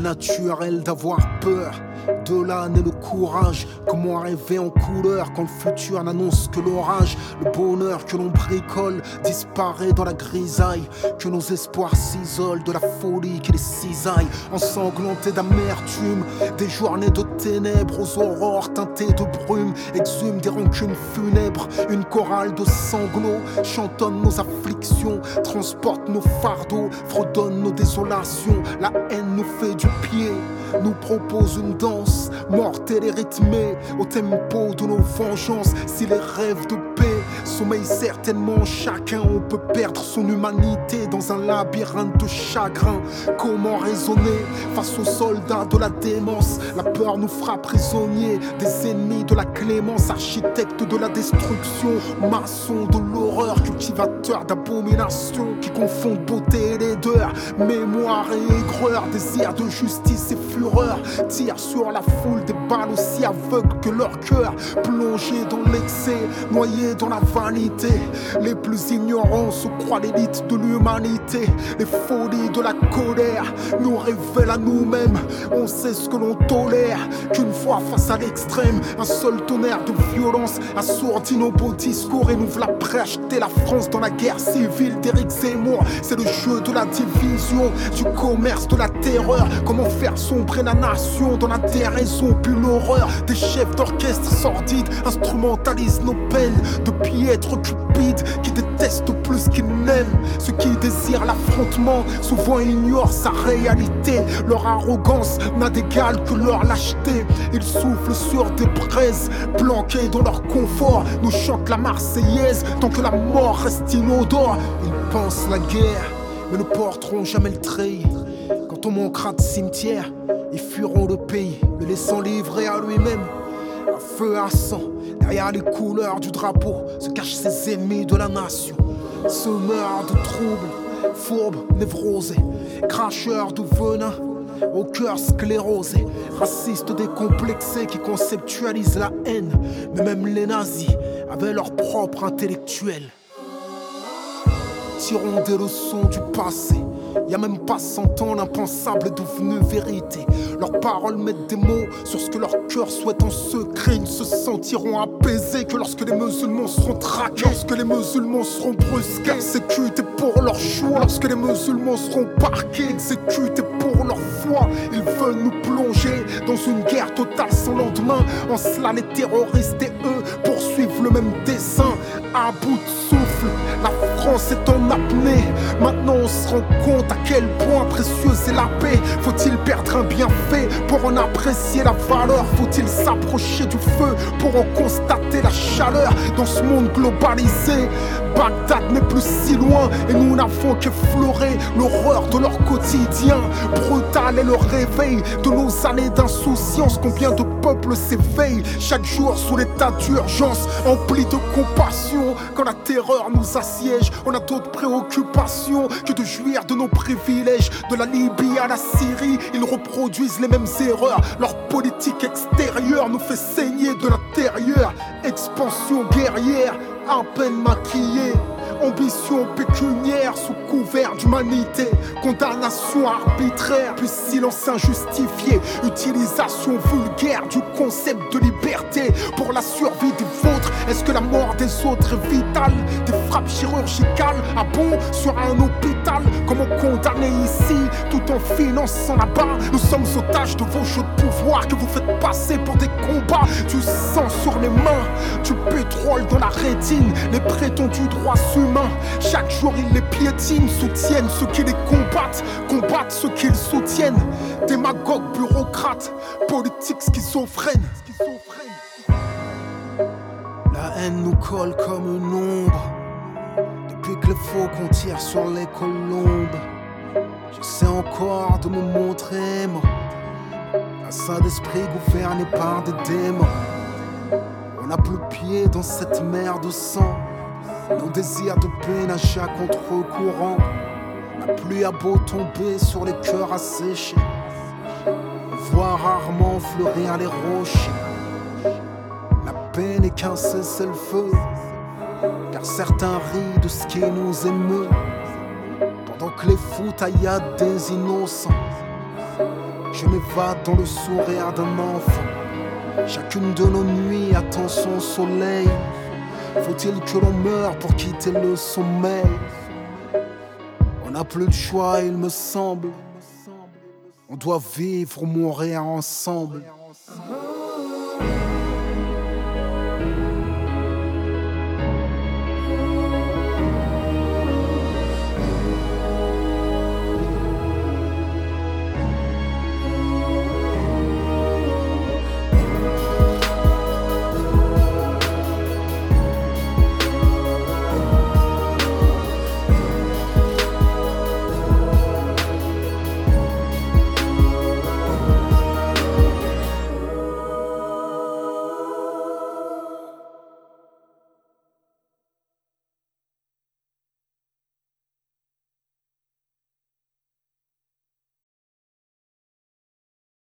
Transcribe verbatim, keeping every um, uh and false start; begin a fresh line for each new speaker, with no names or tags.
naturel d'avoir peur. De là naît le courage. Comment rêver en couleur quand le futur n'annonce que l'orage? Le bonheur que l'on bricole disparaît dans la grisaille. Que nos espoirs s'isolent de la folie qui les cisaille. Ensanglantés d'amertume, des journées de ténèbres aux aurores teintées de brume, exhument des rancunes funèbres. Une chorale de sanglots chantonne nos afflictions, transporte nos fardeaux, fredonne nos désolations. La haine nous fait du pied, nous propose une danse mortelle et rythmée au tempo de nos vengeances. Si les rêves de paix sommeillent certainement en chacun, on peut perdre son humanité dans un labyrinthe de chagrin. Comment raisonner face aux soldats de la démence? La peur nous fera prisonniers des ennemis de la clémence, architectes de la destruction, maçons de l'horreur, cultivateurs d'abomination qui confondent beauté et laideur, mémoire et aigreur, désir de justice et fureur, tirent sur la foule des balles aussi aveugles que leur cœur, plongés dans l'excès, noyés dans la vanité. Les plus ignorants se croient l'élite de l'humanité. Les folies de la colère nous révèlent à nous-mêmes. On sait ce que l'on tolère, qu'une fois face à l'extrême, un seul tonnerre de violence assourdit nos beaux discours et nous voilà prêts à jeter la France dans la guerre civile d'Éric Zemmour. C'est le jeu de la division, du commerce, de la terreur. Comment faire sombrer la nation dans la déraison puis l'horreur. Des chefs d'orchestre sordides instrumentalisent nos peines de piètres cupides qui détestent plus qu'ils n'aiment. Ceux qui désirent l'affrontement souvent ignorent sa réalité. Leur arrogance n'a d'égal que leur lâcheté. Ils soufflent sur des braises planquées dans leur confort, nous chantent la Marseillaise tant que la mort reste inodore. Ils pensent la guerre mais ne porteront jamais le treillis. Quand on manquera de cimetière, ils fuiront le pays, le laissant livrer à lui-même. À feu à sang, derrière les couleurs du drapeau se cachent ses ennemis de la nation. Semeurs de troubles, fourbes, névrosés, cracheurs de venin, au cœur sclérosé, racistes décomplexés qui conceptualisent la haine. Mais même les nazis avaient leur propre intellectuel. Tirons des leçons du passé. Y'a même pas cent ans, l'impensable est devenu vérité. Leurs paroles mettent des mots sur ce que leur cœur souhaite en secret. Ils ne se sentiront apaisés que lorsque les musulmans seront traqués, lorsque les musulmans seront brusqués, exécutés pour leur choix, lorsque les musulmans seront parqués, exécutés pour leur foi. Ils veulent nous plonger dans une guerre totale sans lendemain. En cela les terroristes et eux poursuivent le même dessein. À bout de souffle, la France est en apnée. Maintenant on se rend compte à quel point précieuse est la paix. Faut-il perdre un bienfait pour en apprécier la valeur? Faut-il s'approcher du feu pour en constater la chaleur? Dans ce monde globalisé, Bagdad n'est plus si loin et nous n'avons qu'effleuré l'horreur de leur quotidien. Brutal est le réveil de nos années d'insouciance. Combien de peuples s'éveillent chaque jour sous l'état d'urgence, empli de compassion. Quand la terreur nous assiège, on a d'autres préoccupations que de jouir de nos privilèges. De la Libye à la Syrie, ils reproduisent les mêmes erreurs. Leur politique extérieure nous fait saigner de l'intérieur. Expansion guerrière, à peine maquillée. Ambition pécuniaire sous couvert d'humanité. Condamnation arbitraire, puis silence injustifié. Utilisation vulgaire du concept de liberté pour la survie des vôtres. Est-ce que la mort des autres est vitale? Des frappes chirurgicales à bon sur un hôpital. Comment condamner ici tout en finançant là-bas? Nous sommes otages de vos jeux de pouvoir que vous faites passer pour des combats. Du sang sur les mains, du pétrole dans la rétine. Les prétendus droits humains, chaque jour ils les piétinent, soutiennent ceux qui les combattent, combattent ceux qu'ils soutiennent. Démagogues, bureaucrates, politiques schizophrènes. La haine nous colle comme une ombre depuis que les faucons tirent sur les colombes. J'essaie encore de me montrer, moi, un saint d'esprit gouverné par des démons. On n'a plus pied dans cette mer de sang. Nos désirs de paix nagent à contre-courant. La pluie a beau tomber sur les cœurs asséchés, on voit rarement fleurir les rochers. La paix n'est qu'un cessez-le-feu, car certains rient de ce qui nous émeut, pendant que les fous tailladent des innocents. Je m'évade dans le sourire d'un enfant. Chacune de nos nuits attend son soleil. Faut-il que l'on meure pour quitter le sommeil? On n'a plus de choix, il me semble. On doit vivre ou mourir ensemble.